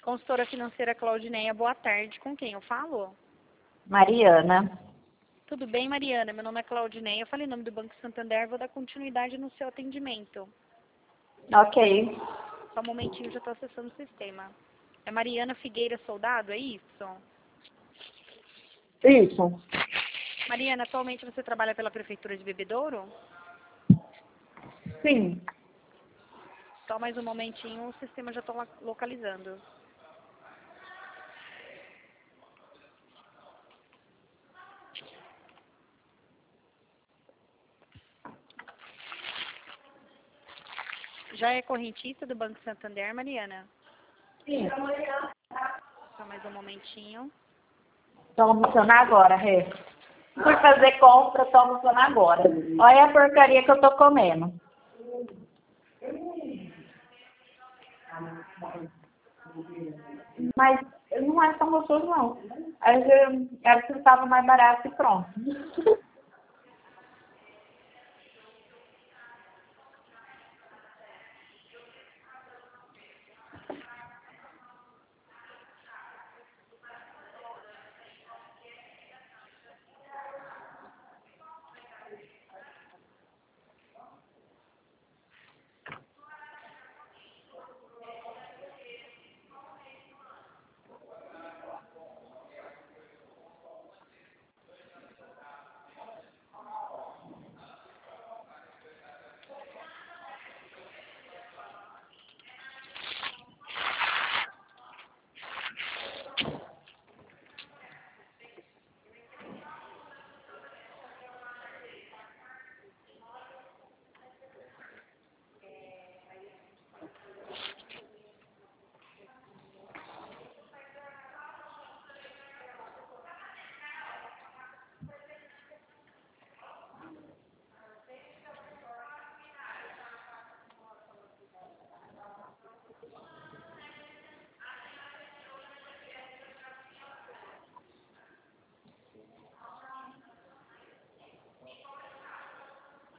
Consultora financeira Claudineia, boa tarde. Com quem eu falo? Mariana. Tudo bem, Mariana? Meu nome é Claudineia. Eu falei em nome do Banco Santander. Vou dar continuidade no seu atendimento. Ok. Só um momentinho, já estou acessando o sistema. É Mariana Figueira Soldado, é isso? Isso. Mariana, atualmente você trabalha pela Prefeitura de Bebedouro? Sim. Só mais um momentinho, o sistema já está localizando. Já é correntista do Banco Santander, Mariana? Sim. Só mais um momentinho. Tô almoçando agora, Rê. Fui fazer compra, tô almoçando agora. Olha a porcaria que eu tô comendo. Mas não é tão gostoso, não. Aí eu era que estava mais barato e pronto.